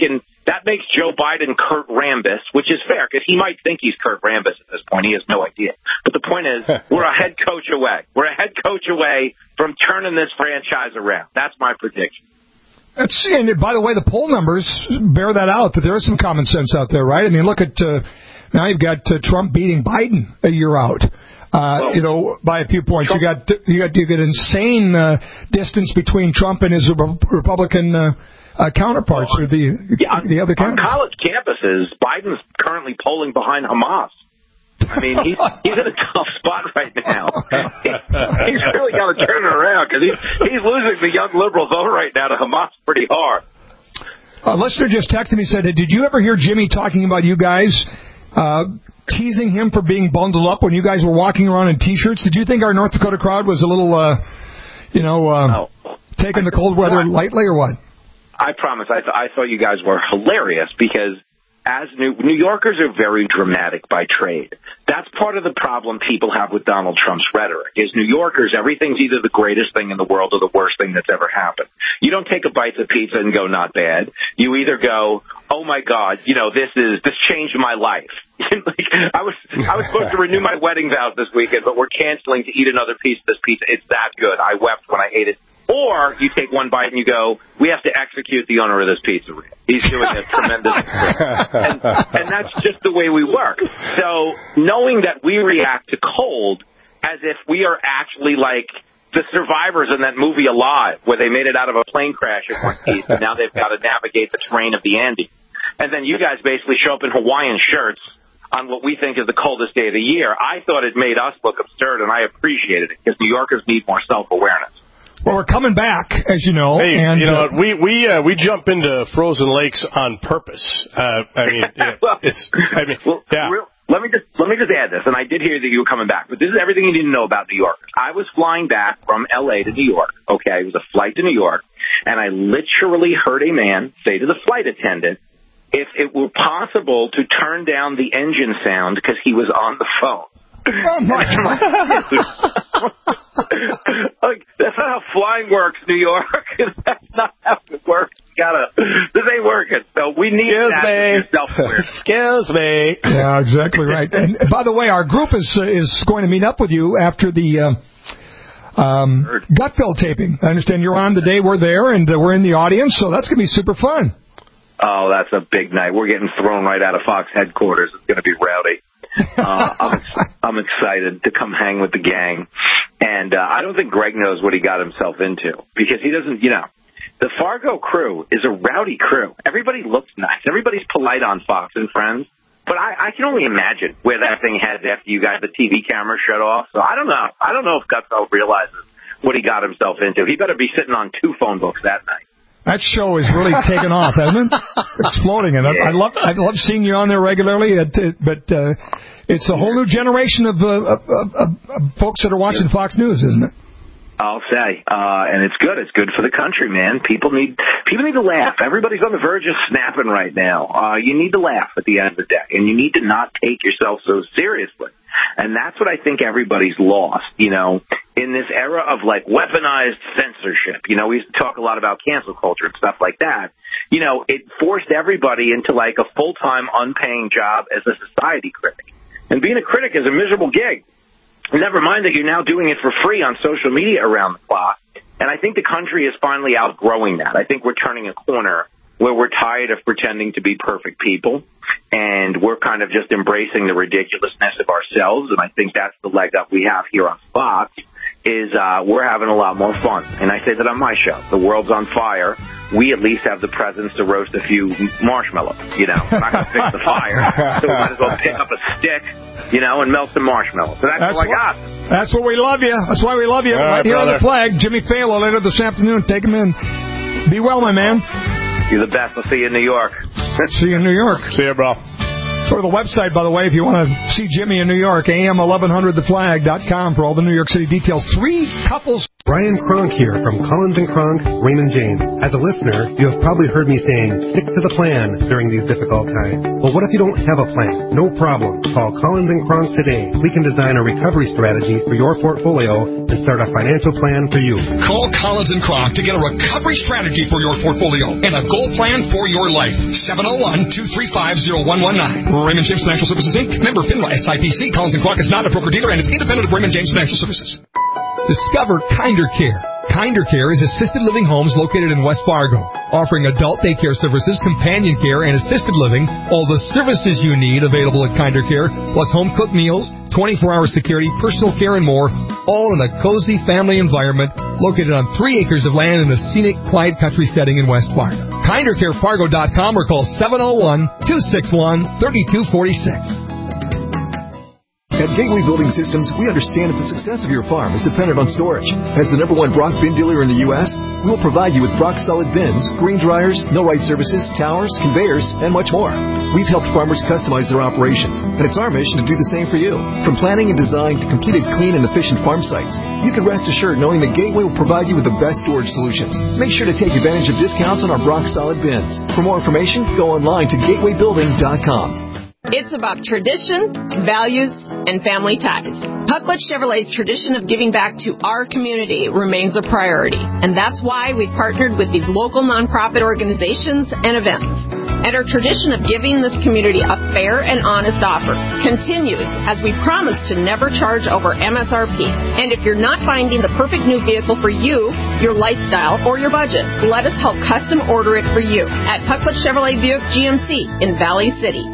That makes Joe Biden Kurt Rambis, which is fair because he might think he's Kurt Rambis at this point. He has no idea. But the point is, we're a head coach away. We're a head coach away from turning this franchise around. That's my prediction. That's, and by the way, the poll numbers bear that out, that there is some common sense out there, right? I mean, look at, uh, now you've got uh, Trump beating Biden a year out. Uh, well, you know, by a few points. Trump, you got you got you got insane uh, distance between Trump and his Republican uh, Uh, counterparts well, or the yeah, the other on college campuses, Biden's currently polling behind Hamas. I mean, he's he's in a tough spot right now. He's really got to turn it around because he's he's losing the young liberal vote right now to Hamas pretty hard. A listener just texted me and said, "Did you ever hear Jimmy talking about you guys uh, teasing him for being bundled up when you guys were walking around in t-shirts? Did you think our North Dakota crowd was a little, uh, you know, uh, no. taking the cold weather lightly or what?" I promise. I, th- I thought you guys were hilarious because as New-, New Yorkers are very dramatic by trade. That's part of the problem people have with Donald Trump's rhetoric is New Yorkers, everything's either the greatest thing in the world or the worst thing that's ever happened. You don't take a bite of pizza and go, not bad. You either go, oh my God, you know, this is, this changed my life. like, I was, I was supposed to renew my wedding vows this weekend, but we're canceling to eat another piece of this pizza. It's that good. I wept when I ate it. Or you take one bite and you go, we have to execute the owner of this pizzeria. He's doing a tremendous and, and that's just the way we work. So knowing that we react to cold as if we are actually like the survivors in that movie Alive, where they made it out of a plane crash at one piece, and now they've got to navigate the terrain of the Andes. And then you guys basically show up in Hawaiian shirts on what we think is the coldest day of the year. I thought it made us look absurd, and I appreciated it because New Yorkers need more self-awareness. Well, we're coming back, as you know. Hey, and, you know, uh, we we uh, we jump into frozen lakes on purpose. Uh, I mean, yeah, well, it's. I mean, well, yeah. Real, let me just let me just add this, and I did hear that you were coming back, but this is everything you need to know about New York. I was flying back from L A to New York. Okay, it was a flight to New York, and I literally heard a man say to the flight attendant, if it were possible to turn down the engine sound because he was on the phone. Oh my God. Like, that's not how flying works, New York. That's not how it works. You gotta, this ain't working. So we need Excuse that me. self-awareness. Excuse me. Yeah, exactly right. And by the way, our group is uh, is going to meet up with you after the uh, um, Gutfeld taping. I understand you're on the day we're there, and uh, we're in the audience, so that's going to be super fun. Oh, that's a big night. We're getting thrown right out of Fox headquarters. It's going to be rowdy. uh, I'm, I'm excited to come hang with the gang. And uh, I don't think Greg knows what he got himself into because he doesn't, you know, the Fargo crew is a rowdy crew. Everybody looks nice. Everybody's polite on Fox and Friends. But I, I can only imagine where that thing heads after you got the T V camera shut off. So I don't know. I don't know if Gutfeld realizes what he got himself into. He better be sitting on two phone books that night. That show is really taken off, hasn't it? Exploding, and I, I love I love seeing you on there regularly. It, it, but uh, it's a whole new generation of, uh, of, of, of folks that are watching Fox News, isn't it? I'll say, uh, and it's good. It's good for the country, man. People need people need to laugh. Everybody's on the verge of snapping right now. Uh, you need to laugh at the end of the day, and you need to not take yourself so seriously. And that's what I think everybody's lost, you know, in this era of, like, weaponized censorship. You know, we used to talk a lot about cancel culture and stuff like that. You know, it forced everybody into, like, a full-time, unpaying job as a society critic. And being a critic is a miserable gig. Never mind that you're now doing it for free on social media around the clock. And I think the country is finally outgrowing that. I think we're turning a corner where we're tired of pretending to be perfect people, and we're kind of just embracing the ridiculousness of ourselves. And I think that's the leg up we have here on Fox, is uh, we're having a lot more fun. And I say that on my show. The world's on fire. We at least have the presence to roast a few marshmallows. You know, we're not going to fix the fire, so we might as well pick up a stick, you know, and melt some marshmallows. So that's, that's all I got. That's what we love you. That's why we love you. All right, here brother. on the flag, Jimmy Fallon later this afternoon. Take him in. Be well, my man. You're the best. I'll see you in New York. See you in New York. See you, bro. Go to the website, by the way, if you want to see Jimmy in New York, A M eleven hundred the flag dot com for all the New York City details. Three couples Brian Kronk here from Collins and Kronk, Raymond James. As a listener, you have probably heard me saying, stick to the plan during these difficult times. Well, what if you don't have a plan? No problem. Call Collins and Kronk today. We can design a recovery strategy for your portfolio and start a financial plan for you. Call Collins and Kronk to get a recovery strategy for your portfolio and a goal plan for your life. seven oh one, two three five, oh one one nine. Raymond James Financial Services, Incorporated. Member FINRA S I P C. Collins and Kronk is not a broker-dealer and is independent of Raymond James Financial Services. Discover Kinder Care. Kinder Care is assisted living homes located in West Fargo, offering adult daycare services, companion care, and assisted living. All the services you need available at Kinder Care, plus home-cooked meals, twenty-four hour security, personal care, and more, all in a cozy family environment located on three acres of land in a scenic, quiet country setting in West Fargo. kinder care fargo dot com or call seven oh one, two six one, three two four six. At Gateway Building Systems, we understand that the success of your farm is dependent on storage. As the number one Brock bin dealer in the U S, we will provide you with Brock solid bins, green dryers, no-ride services, towers, conveyors, and much more. We've helped farmers customize their operations, and it's our mission to do the same for you. From planning and design to completed clean and efficient farm sites, you can rest assured knowing that Gateway will provide you with the best storage solutions. Make sure to take advantage of discounts on our Brock solid bins. For more information, go online to gateway building dot com. It's about tradition, values, and family ties. Pucklet Chevrolet's tradition of giving back to our community remains a priority, and that's why we've partnered with these local nonprofit organizations and events. And our tradition of giving this community a fair and honest offer continues as we promise to never charge over M S R P. And if you're not finding the perfect new vehicle for you, your lifestyle, or your budget, let us help custom order it for you at Pucklet Chevrolet Buick G M C in Valley City.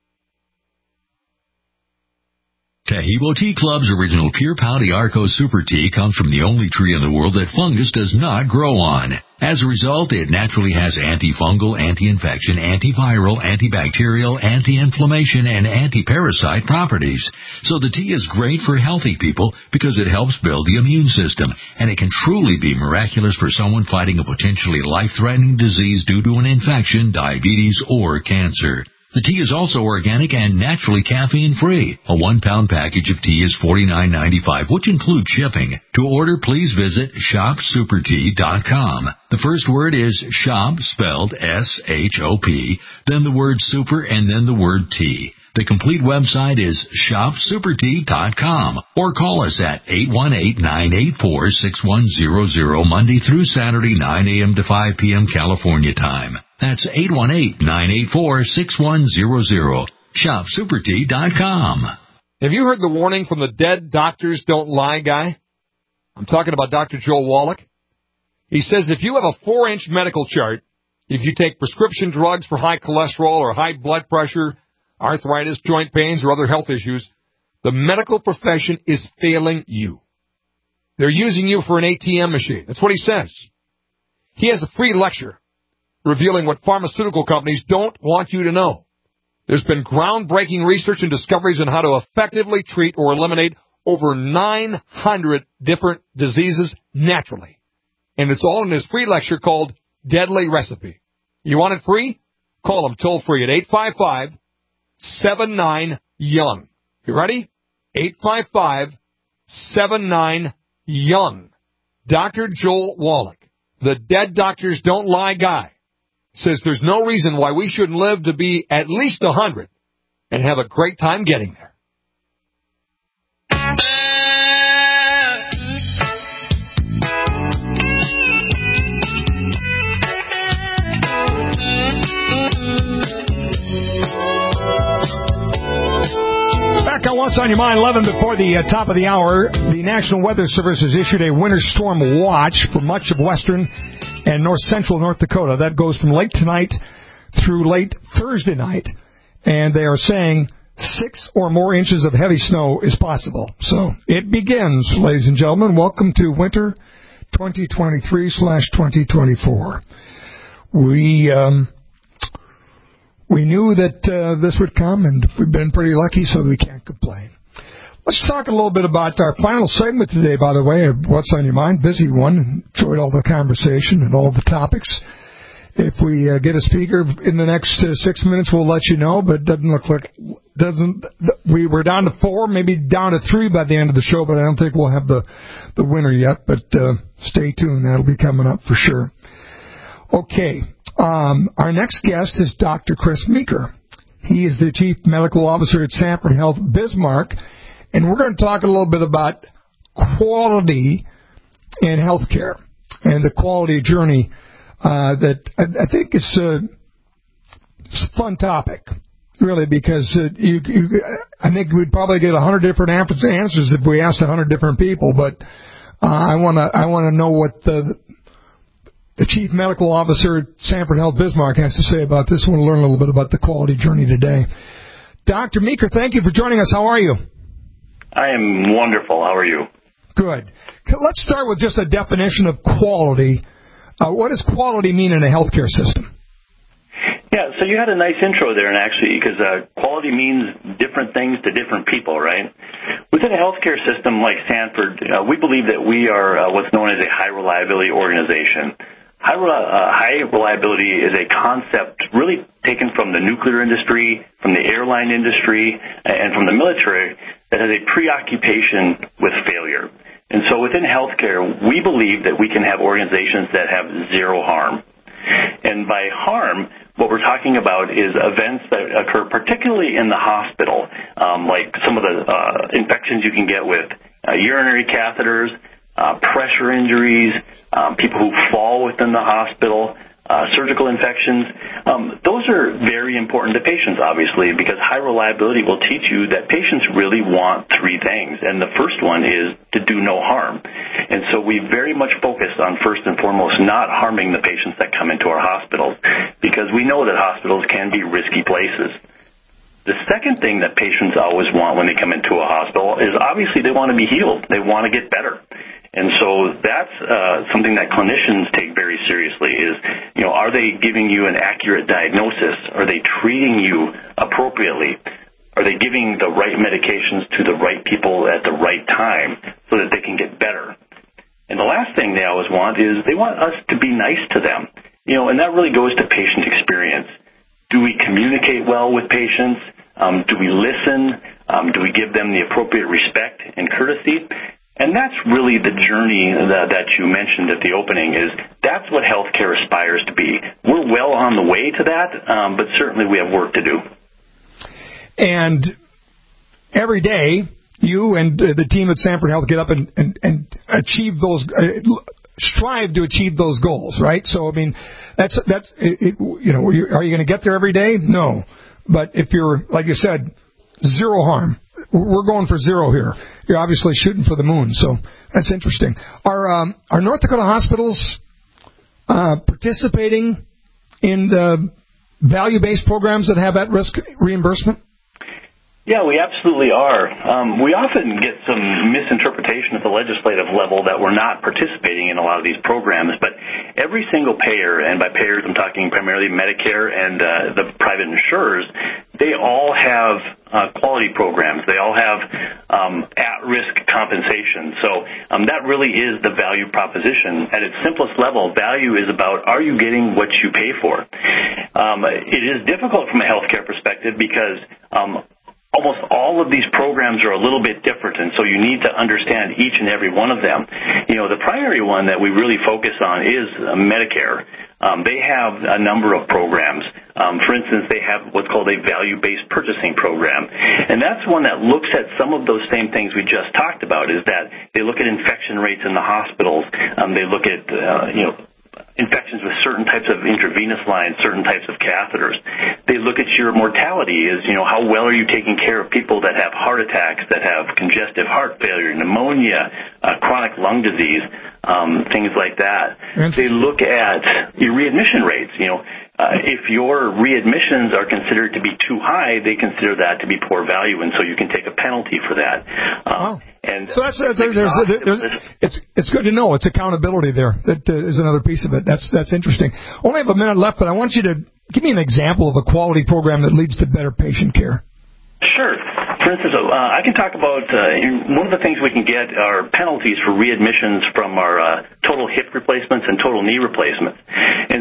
Taheebo Tea Club's original Pure Pau d'Arco Super Tea comes from the only tree in the world that fungus does not grow on. As a result, it naturally has antifungal, anti-infection, antiviral, antibacterial, anti-inflammation, and anti-parasite properties. So the tea is great for healthy people because it helps build the immune system, and it can truly be miraculous for someone fighting a potentially life-threatening disease due to an infection, diabetes, or cancer. The tea is also organic and naturally caffeine-free. A one-pound package of tea is forty-nine ninety-five, which includes shipping. To order, please visit shop super tea dot com. The first word is shop, spelled S H O P, then the word super, and then the word tea. The complete website is shop super tea dot com, or call us at eight one eight, nine eight four, six one zero zero Monday through Saturday, nine a.m. to five p.m. California time. That's eight one eight, nine eight four, six one zero zero. shop super tea dot com. Have you heard the warning from the dead doctors don't lie guy? I'm talking about Doctor Joel Wallach. He says if you have a four-inch medical chart, if you take prescription drugs for high cholesterol or high blood pressure, arthritis, joint pains, or other health issues, the medical profession is failing you. They're using you for an A T M machine. That's what he says. He has a free lecture revealing what pharmaceutical companies don't want you to know. There's been groundbreaking research and discoveries on how to effectively treat or eliminate over nine hundred different diseases naturally. And it's all in his free lecture called Deadly Recipe. You want it free? Call him toll free at eight five five, seven nine, young. You ready? eight five five, seven nine, young. Doctor Joel Wallach, the dead doctors don't lie guy, says there's no reason why we shouldn't live to be at least one hundred and have a great time getting there. Back on What's on Your Mind, eleven before the uh, top of the hour. The National Weather Service has issued a winter storm watch for much of western and north central North Dakota. That goes from late tonight through late Thursday night. And they are saying six or more inches of heavy snow is possible. So it begins, ladies and gentlemen. Welcome to winter twenty twenty-three slash twenty twenty-four. We, um, we knew that uh, this would come, and we've been pretty lucky, so we can't complain. Let's talk a little bit about our final segment today, by the way, of What's on Your Mind. Busy one. Enjoyed all the conversation and all the topics. If we uh, get a speaker in the next uh, six minutes, we'll let you know. But it doesn't look like doesn't we we're down to four, maybe down to three by the end of the show. But I don't think we'll have the the winner yet. But uh, stay tuned; that'll be coming up for sure. Okay, um, our next guest is Doctor Chris Meeker. He is the Chief Medical Officer at Sanford Health Bismarck, and we're going to talk a little bit about quality in healthcare and the quality journey. Uh, that I, I think is uh, it's a fun topic, really, because uh, you, you, I think we'd probably get a hundred different answers if we asked a hundred different people. But uh, I want to I want to know what the the Chief Medical Officer at Sanford Health Bismarck has to say about this. I want to learn a little bit about the quality journey today. Doctor Meeker, thank you for joining us. How are you? I am wonderful. How are you? Good. Let's start with just a definition of quality. Uh, what does quality mean in a healthcare system? Yeah, so you had a nice intro there, and actually, because uh, quality means different things to different people, right? Within a healthcare system like Sanford, uh, we believe that we are uh, what's known as a high reliability organization. High, uh, high reliability is a concept really taken from the nuclear industry, from the airline industry, and from the military that has a preoccupation with failure. And so within healthcare, we believe that we can have organizations that have zero harm. And by harm, what we're talking about is events that occur particularly in the hospital, um, like some of the uh, infections you can get with uh, urinary catheters, uh, pressure injuries, um, people who fall within the hospital, Uh, surgical infections. Um, those are very important to patients, obviously, because high reliability will teach you that patients really want three things. And the first one is to do no harm. And so we very much focus on, first and foremost, not harming the patients that come into our hospitals, because we know that hospitals can be risky places. The second thing that patients always want when they come into a hospital is obviously they want to be healed. They want to get better. And so that's uh, something that clinicians take very seriously is, you know, are they giving you an accurate diagnosis? Are they treating you appropriately? Are they giving the right medications to the right people at the right time so that they can get better? And the last thing they always want is they want us to be nice to them. You know, and that really goes to patient experience. Do we communicate well with patients? Um, do we listen? Um, do we give them the appropriate respect and courtesy? And that's really the journey that, that you mentioned at the opening is that's what healthcare aspires to be. We're well on the way to that, um, but certainly we have work to do. And every day, you and uh, the team at Sanford Health get up and, and, and achieve those, uh, strive to achieve those goals, right? So, I mean, that's, that's it, it, you know, are you going to get there every day? No. But if you're, like you said, zero harm. We're going for zero here. You're obviously shooting for the moon, so that's interesting. Are um, are North Dakota hospitals uh, participating in the value-based programs that have at-risk reimbursement? Yeah, we absolutely are. Um, we often get some misinterpretation at the legislative level that we're not participating in a lot of these programs, but every single payer, and by payers I'm talking primarily Medicare and uh, the private insurers, they all have uh, quality programs. They all have um, at-risk compensation. So um, that really is the value proposition. At its simplest level, value is about are you getting what you pay for? Um, it is difficult from a healthcare perspective because um, almost all of these programs are a little bit different, and so you need to understand each and every one of them. You know, the primary one that we really focus on is uh, Medicare. Um, they have a number of programs. Um, for instance, they have what's called a value-based purchasing program, and that's one that looks at some of those same things we just talked about, is that they look at infection rates in the hospitals. Um, they look at, uh, you know, infections with certain types of intravenous lines, certain types of catheters. They look at your mortality as, you know, how well are you taking care of people that have heart attacks, that have congestive heart failure, pneumonia, uh, chronic lung disease, um, things like that. They look at your readmission rates. You know, uh, if your readmissions are considered to be too high, they consider that to be poor value, and so you can take a penalty for that. Um, oh. And so that's, that's there's, there's, there's, it's it's good to know. It's accountability there. That uh, is another piece of it. That's that's interesting. Only have a minute left, but I want you to give me an example of a quality program that leads to better patient care. Sure. For instance, uh, I can talk about uh, one of the things we can get are penalties for readmissions from our uh, total hip replacements and total knee replacements. And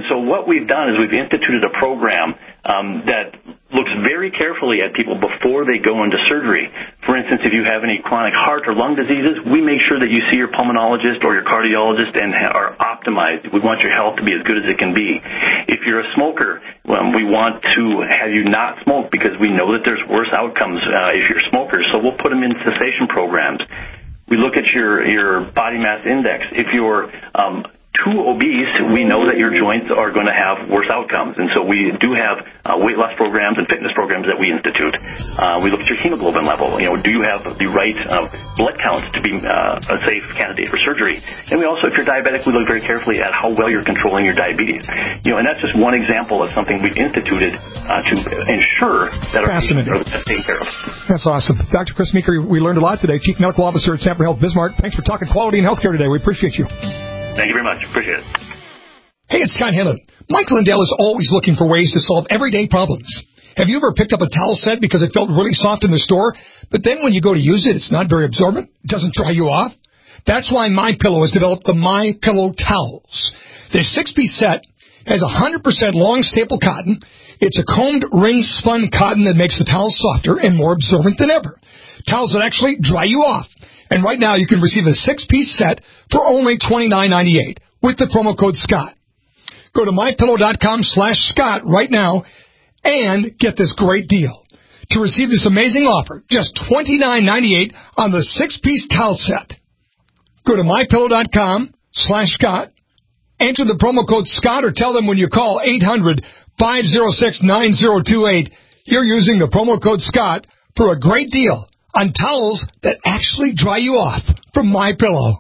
so what we've done is we've instituted a program um, that looks very carefully at people before they go into surgery. For instance, if you have any chronic heart or lung diseases, we make sure that you see your pulmonologist or your cardiologist and are optimized. We want your health to be as good as it can be. If you're a smoker, um, we want to have you not smoke because we know that there's worse outcomes uh, if you're smokers, so we'll put them in cessation programs. We look at your, your body mass index. If you're um, too obese, we know that your joints are going to have worse outcomes. And so we do have uh, weight loss programs and fitness programs that we institute. Uh, we look at your hemoglobin level. You know, do you have the right uh, blood count to be uh, a safe candidate for surgery? And we also, if you're diabetic, we look very carefully at how well you're controlling your diabetes. You know, and that's just one example of something we've instituted uh, to ensure that our patients are taken care of. That's awesome. Doctor Chris Meeker, we learned a lot today. Chief Medical Officer at Sanford Health Bismarck. Thanks for talking quality and healthcare today. We appreciate you. Thank you very much. Appreciate it. Hey, it's Scott Hennon. Mike Lindell is always looking for ways to solve everyday problems. Have you ever picked up a towel set because it felt really soft in the store, but then when you go to use it, it's not very absorbent? It doesn't dry you off? That's why MyPillow has developed the MyPillow towels. This six-piece set has one hundred percent long staple cotton. It's a combed ring-spun cotton that makes the towels softer and more absorbent than ever. Towels that actually dry you off. And right now you can receive a six-piece set for only twenty-nine ninety-eight with the promo code Scott. Go to MyPillow.com slash Scott right now and get this great deal. To receive this amazing offer, just twenty-nine ninety-eight on the six-piece towel set. Go to MyPillow.com slash Scott. Enter the promo code Scott or tell them when you call eight hundred, five oh six, nine oh two eight you're using the promo code Scott for a great deal on towels that actually dry you off from MyPillow.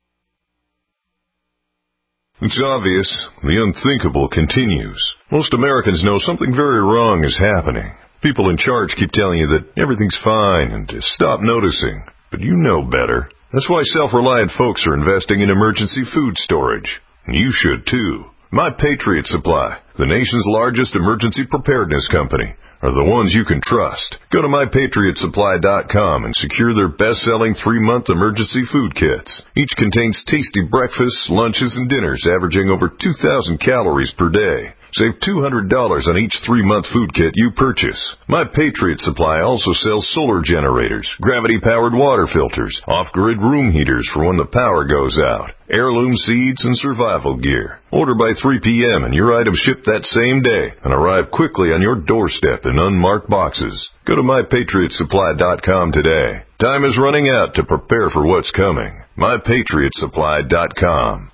It's obvious. The unthinkable continues. Most Americans know something very wrong is happening. People in charge keep telling you that everything's fine and to stop noticing. But you know better. That's why self-reliant folks are investing in emergency food storage. And you should too. My Patriot Supply, the nation's largest emergency preparedness company, are the ones you can trust. Go to my patriot supply dot com and secure their best-selling three-month emergency food kits. Each contains tasty breakfasts, lunches, and dinners averaging over two thousand calories per day. Save two hundred dollars on each three-month food kit you purchase. My Patriot Supply also sells solar generators, gravity-powered water filters, off-grid room heaters for when the power goes out, heirloom seeds, and survival gear. Order by three p.m. and your items ship that same day and arrive quickly on your doorstep in unmarked boxes. Go to my patriot supply dot com today. Time is running out to prepare for what's coming. my patriot supply dot com.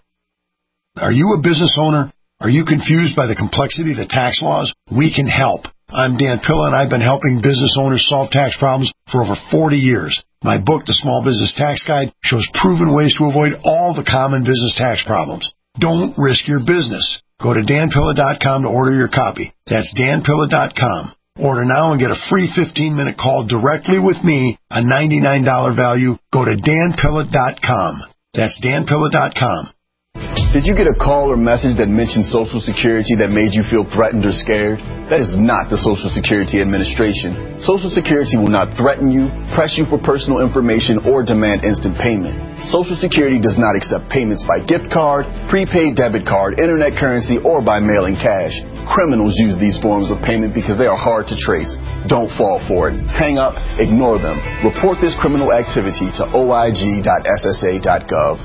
Are you a business owner? Are you confused by the complexity of the tax laws? We can help. I'm Dan Pilla, and I've been helping business owners solve tax problems for over forty years. My book, The Small Business Tax Guide, shows proven ways to avoid all the common business tax problems. Don't risk your business. Go to dan pilla dot com to order your copy. That's dan pilla dot com. Order now and get a free fifteen-minute call directly with me, a ninety-nine dollars value. Go to dan pilla dot com. That's dan pilla dot com. Did you get a call or message that mentioned Social Security that made you feel threatened or scared? That is not the Social Security Administration. Social Security will not threaten you, press you for personal information, or demand instant payment. Social Security does not accept payments by gift card, prepaid debit card, internet currency, or by mailing cash. Criminals use these forms of payment because they are hard to trace. Don't fall for it. Hang up, ignore them. Report this criminal activity to O I G dot S S A dot gov.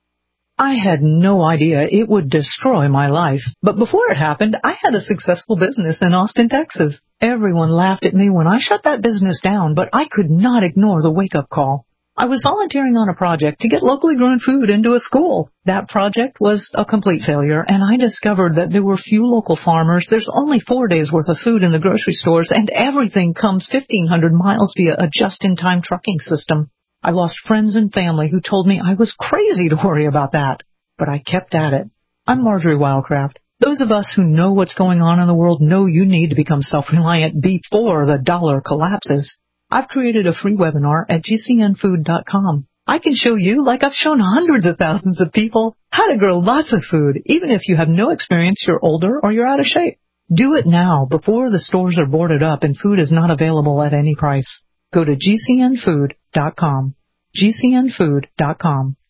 I had no idea it would destroy my life. But before it happened, I had a successful business in Austin, Texas. Everyone laughed at me when I shut that business down, but I could not ignore the wake-up call. I was volunteering on a project to get locally grown food into a school. That project was a complete failure, and I discovered that there were few local farmers. There's only four days' worth of food in the grocery stores, and everything comes fifteen hundred miles via a just-in-time trucking system. I lost friends and family who told me I was crazy to worry about that, but I kept at it. I'm Marjorie Wildcraft. Those of us who know what's going on in the world know you need to become self-reliant before the dollar collapses. I've created a free webinar at G C N food dot com. I can show you, like I've shown hundreds of thousands of people, how to grow lots of food, even if you have no experience, you're older, or you're out of shape. Do it now before the stores are boarded up and food is not available at any price. Go to G C N food dot com. G C N food dot com.